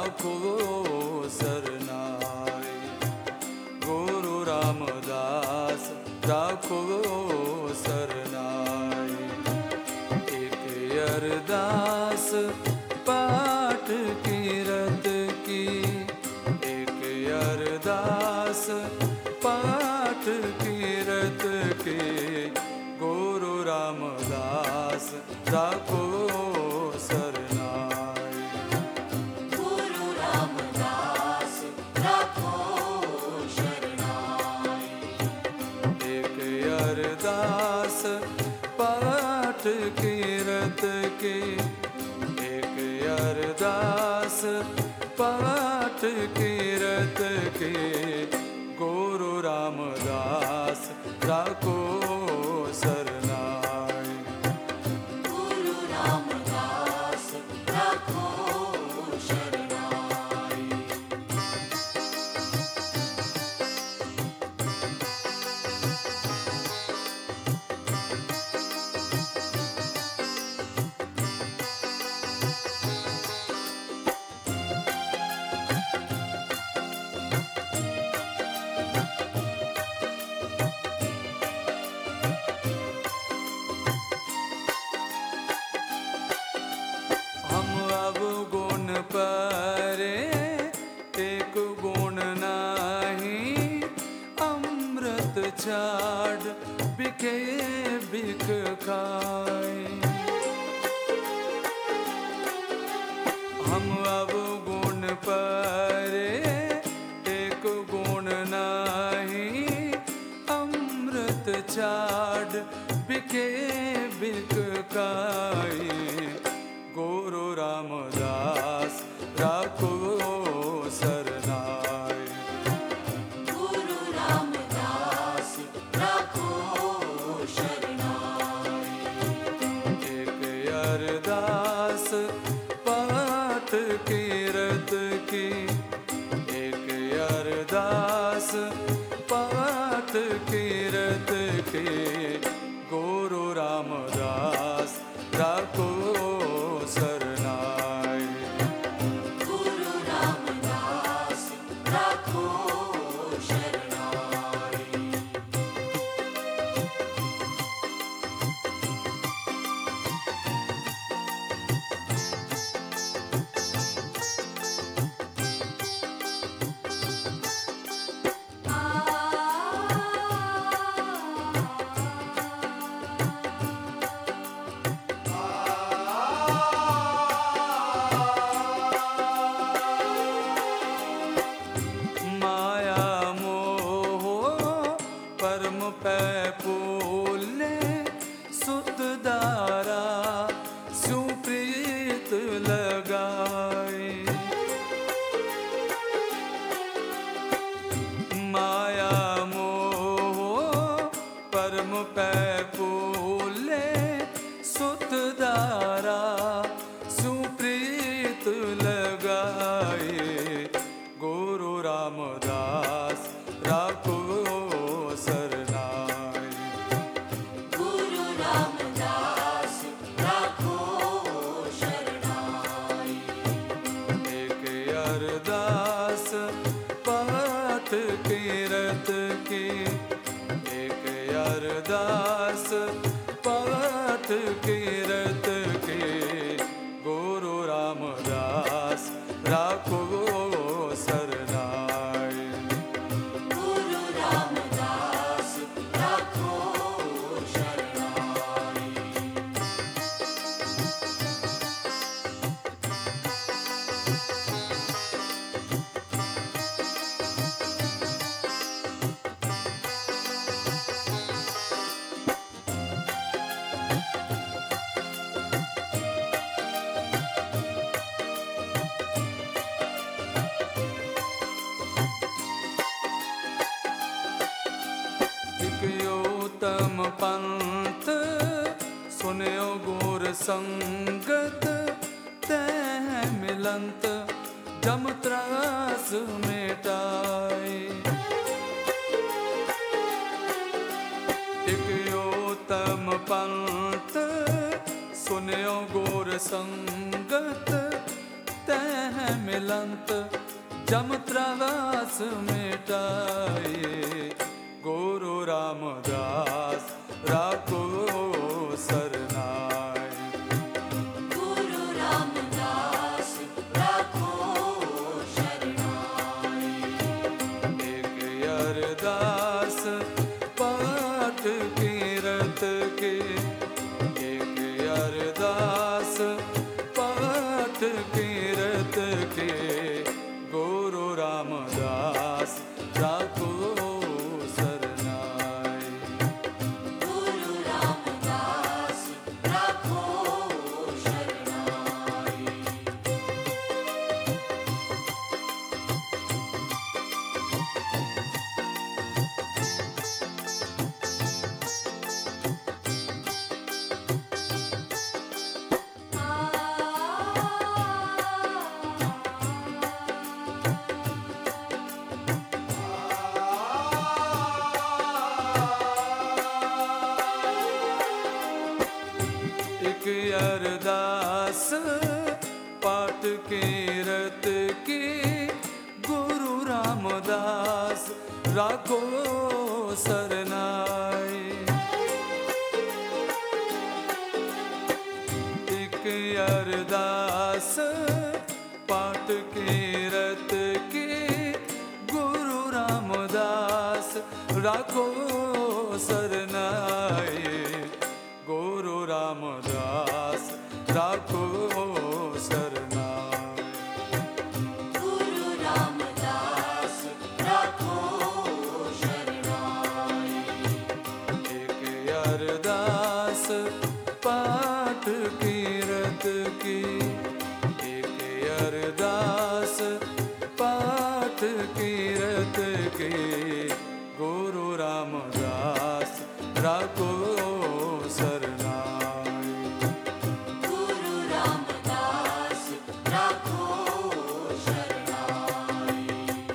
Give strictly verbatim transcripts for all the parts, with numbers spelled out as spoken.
राखो सरनाई। गुरु रामदास राखो सरनाई। एक अरदास पाठ कीरत की, एक अरदास पाठ कीरत की। गुरु रामदास राखो सरनाई। गुरु रामदास राखो शरणाई। एक अरदास पाठ कीरत की, एक अरदास पाठ कीरत की। गुरु रामदास राखो सरनाई। गुरु रामदास राखो शरणाई। हम अब गुण परे एक गुण नाही। अमृत छाड़ बिके बिक खाए। हम अब गुण परे एक गुण नाही। अमृत छाड़ बिके बिक खाए। गुरु रामदास राखो सरनाई। गुरु रामदास राखो शरणाई। एक अरदास पाठ कीरत की, एक अरदास पाठ कीरत की। गुरु रामदास राखो सरनाई। गुरु रामदास राखो शरणाई। माया मोह परम पै फूले। सुत दारा स्यु प्रीत लगाए। माया मोह परम पै फूले। सुत दारा स्यु प्रीत लगाए। गुरु रामदास राखो सरनाई। गुरु रामदास राखो शरणाई। एक अरदास पाठ कीरत की, एक अरदास पाठ कीरत की। गुरु रामदास राखो सरनाई। गुरु रामदास राखो शरणाई। उत्तम पंथ सुन्यो गुर संगत। तह मिलंत जम त्रास मिटाए। एक उत्तम पंथ सुन्यो गुर संगत। तह मिलंत जम त्रवास मिटाए। गुरु रामदास राखो सरनाई। गुरु रामदास राखो शरणाई। एक अरदास पाठ कीरत के, एक अरदास पाठ कीरत के, गुरु रामदास राखो सरनाई। गुरु रामदास राखो शरणाई। एक अरदास पाठ कीरत की, गुरु रामदास राखो सरनाई। एक अरदास पाठ कीरत की, गुरु रामदास राखो सरनाई। गुरु रामदास राखो सरनाई। गुरु रामदास राखो शरणाई। एक अरदास पाठ कीरत की, एक अरदास पाठ कीरत की, गुरु रामदास राखो सरनाई। गुरु रामदास राखो शरणाई।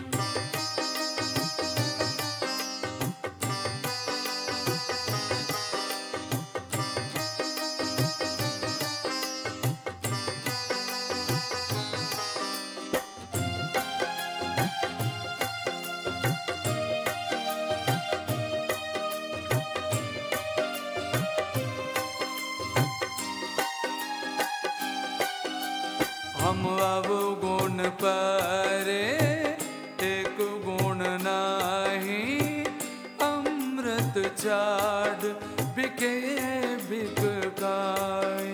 हम अवगुण परे एक गुण नाही, अमृत चाड बिके बिक खाई।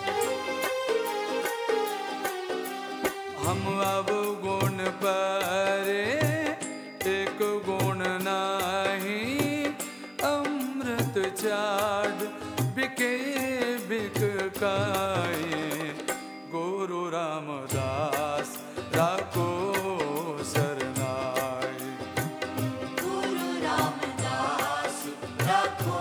हम अवगुण परे एक गुण नाही, अमृत चाड बिके बिक खाई। गुरु रामदास राखो सरनाई। गुरु रामदास राखो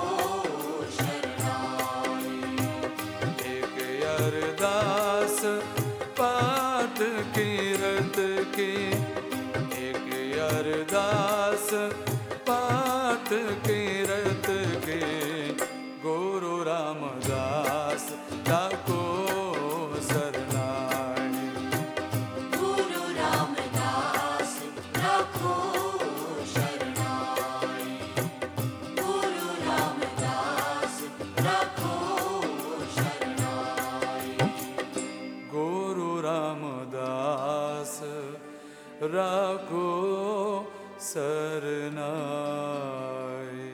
शरणाई। एक अरदास पाठ कीरत की, एक अरदास पाठ कीरत की, गुरु रामदास राखो सरनाई। गुरु रामदास राखो शरणाई। गुरु रामदास राखो शरणाई। गुरु रामदास राखो सरनाई।